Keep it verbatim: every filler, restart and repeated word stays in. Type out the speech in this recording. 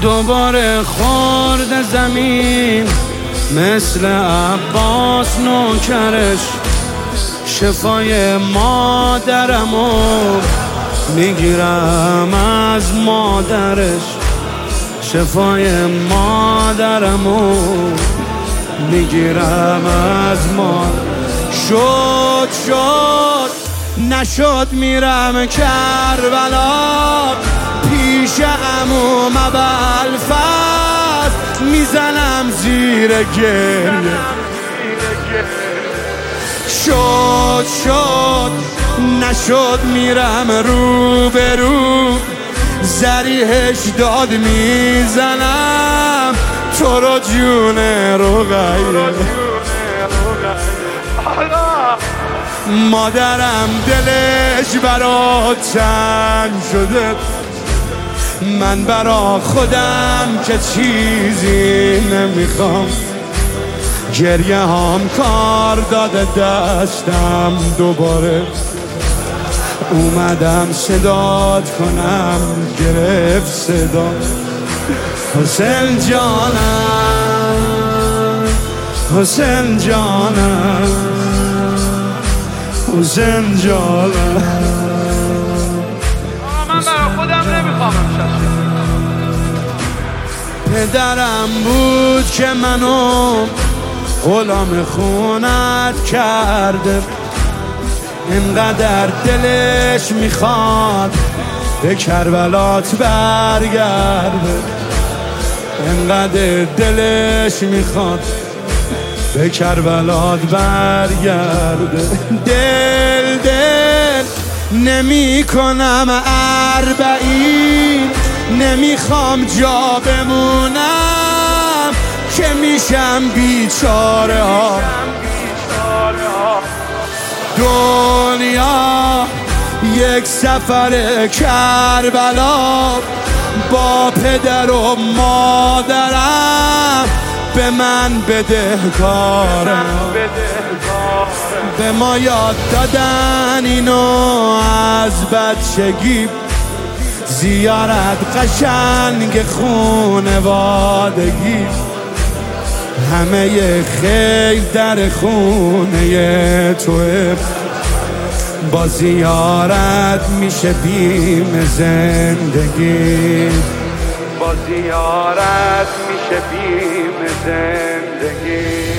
دوباره خورد زمین مثل عباس نوکرش، شفای مادرمو میگیرم از مادرش، شفای مادرمو میگیرم از مادرش. شد شد نشد میرم کربلا، پیش عمو ابوالفضل میزنم زیر گریه. شد شد نشد میرم رو به رو، زریحش داد میزنم تو رو جون رقیه. مادرم دلش برا تنگ شده، من برا خودم که چیزی نمیخوام، گریه هم کار داده دستم، دوباره اومدم صدات کنم، گرفت صدا حسین جانم، حسین جانم، حسین جانم. من برا خودم نمیخوام پدرم بود که منو غلام خونت کرده، اینقدر دلش میخواد به کربلات برگرده، اینقدر دلش میخواد به کربلات برگرده. دل دل نمی کنم اربعین، نمیخوام جا بمونم که میشم بیچاره ها. دنیا یک سفر کربلا، با پدر و مادرم به من بدهکارم، به ما یاد دادن اینو از بچگی، زیارت قشنگ خونوادگی، همه خیل در خونه توه، با زیارت میشه بیم زندگی، با زیارت میشه بیم زندگی.